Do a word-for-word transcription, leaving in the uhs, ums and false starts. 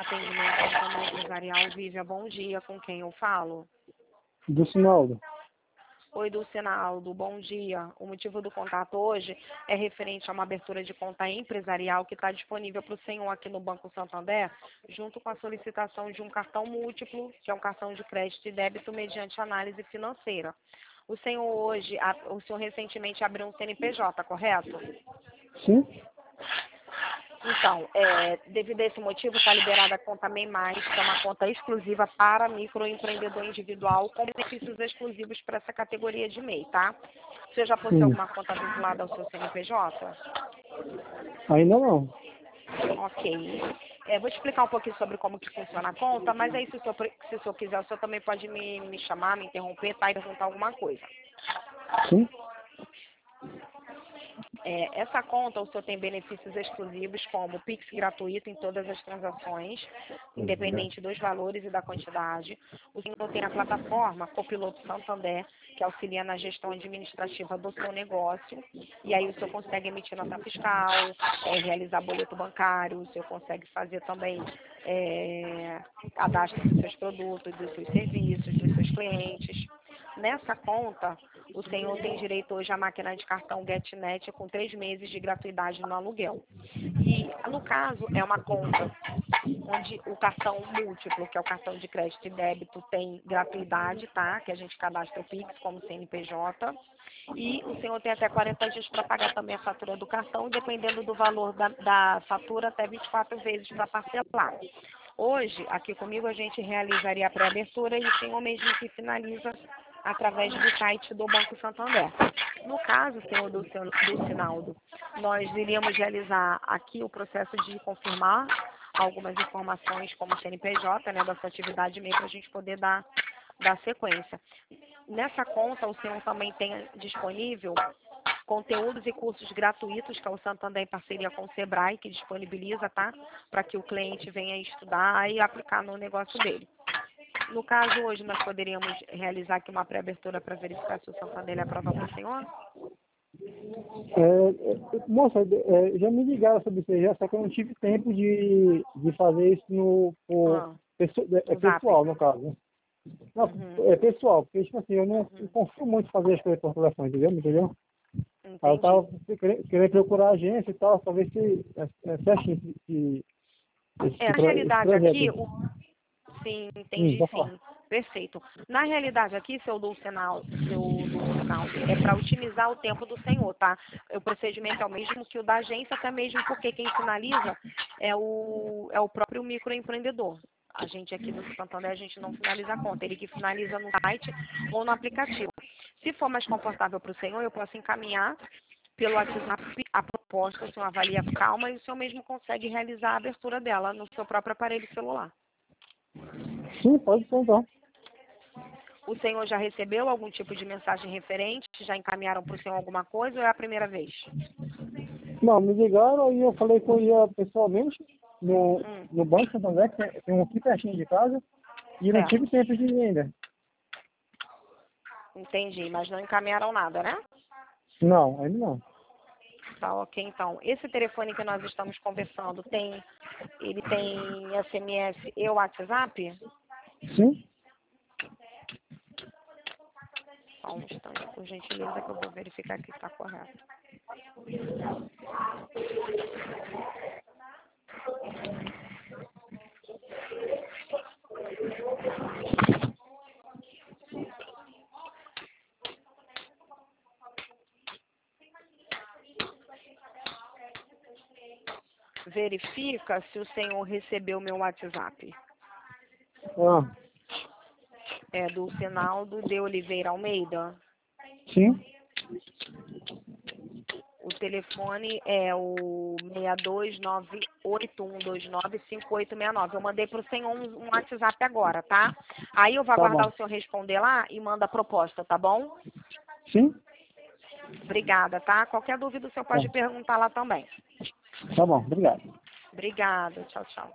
Atendimento Nacional Empresarial Vívia, bom dia, com quem eu falo? Do Sinaldo. Oi, Dulcinaldo, bom dia. O motivo do contato hoje é referente a uma abertura de conta empresarial que está disponível para o senhor aqui no Banco Santander, junto com a solicitação de um cartão múltiplo, que é um cartão de crédito e débito mediante análise financeira. O senhor hoje, a- o senhor recentemente abriu um C N P J, correto? Sim? Então, é, devido a esse motivo, está liberada a conta MEI Mais, que é uma conta exclusiva para microempreendedor individual, com benefícios exclusivos para essa categoria de MEI, tá? Você já possui Sim. alguma conta vinculada ao seu C N P J? Ainda não. Ok. É, vou te explicar um pouquinho sobre como que funciona a conta, mas aí se o senhor, pre- se o senhor quiser, o senhor também pode me, me chamar, me interromper, tá? E perguntar alguma coisa. Sim? É, essa conta, o senhor tem benefícios exclusivos como Pix gratuito em todas as transações, independente dos valores e da quantidade. O senhor tem a plataforma Copiloto Santander, que auxilia na gestão administrativa do seu negócio. E aí o senhor consegue emitir nota fiscal, é, realizar boleto bancário, o senhor consegue fazer também é, cadastro dos seus produtos, dos seus serviços, dos seus clientes. Nessa conta, o senhor tem direito hoje à máquina de cartão GetNet com três meses de gratuidade no aluguel. E, no caso, é uma conta onde o cartão múltiplo, que é o cartão de crédito e débito, tem gratuidade, tá? Que a gente cadastra o Pix como C N P J. E o senhor tem até quarenta dias para pagar também a fatura do cartão, dependendo do valor da, da fatura, até vinte e quatro vezes para parcelar. Hoje, aqui comigo, a gente realizaria a pré-abertura e o senhor mesmo que finaliza através do site do Banco Santander. No caso, senhor Dulcinaldo, nós iríamos realizar aqui o processo de confirmar algumas informações como C N P J, né, da sua atividade MEI, para a gente poder dar, dar sequência. Nessa conta, o senhor também tem disponível conteúdos e cursos gratuitos, que é o Santander em parceria com o Sebrae, que disponibiliza, tá? Para que o cliente venha estudar e aplicar no negócio dele. No caso, hoje nós poderíamos realizar aqui uma pré-abertura para verificar se o Santander ele aprova para o senhor? É, é, moça, é, já me ligaram sobre isso aí, já, só que eu não tive tempo de, de fazer isso no, por, Ah, pesso- é, é no Zap. pessoal, no caso, né? Não, Uhum, é pessoal, porque, tipo assim, eu não, não uhum, confio muito em fazer as coisas por telefone, entendeu? Entendeu? Aí eu entendi. tava querendo, querendo procurar a agência e tal, pra ver se é, é certinho esse, esse, É, esse, na pro- esse realidade projeto aqui, aí. o... sim, Hum, entendi pode falar. sim. Perfeito. Na realidade aqui, seu Dulcinaldo, seu Dulcinaldo, é para otimizar o tempo do senhor, tá? O procedimento é o mesmo que o da agência, até mesmo porque quem finaliza é o, é o próprio microempreendedor. A gente aqui do Santander, a gente não finaliza a conta, ele que finaliza no site ou no aplicativo. Se for mais confortável para o senhor, eu posso encaminhar pelo WhatsApp a proposta, o senhor avalia com calma e o senhor mesmo consegue realizar a abertura dela no seu próprio aparelho celular. Sim, pode ser então. O senhor já recebeu algum tipo de mensagem referente? Já encaminharam para o senhor alguma coisa ou é a primeira vez? Não, me ligaram e eu falei que eu ia pessoalmente no, Hum, no Banco Santander, que tem tem um aqui pertinho de casa, e não tive certo. tempo de ir ainda. Entendi, mas não encaminharam nada, né? Não, ainda não. Tá, ok, então. Esse telefone que nós estamos conversando, tem, ele tem S M S e WhatsApp? Sim? Só um instante, por gentileza, que eu vou verificar que está correto. Verifica se o senhor recebeu meu WhatsApp. Ah, É do Sinaldo de Oliveira Almeida. sim? O telefone é o seis dois nove oito um dois nove cinco oito seis nove. Eu mandei para o senhor um, um WhatsApp agora, tá? Aí eu vou Tá aguardar bom. o senhor responder lá e manda a proposta, tá bom? Sim? Obrigada, tá? Qualquer dúvida o senhor Tá, pode perguntar lá também. tá bom, obrigado. Obrigada. Tchau, tchau.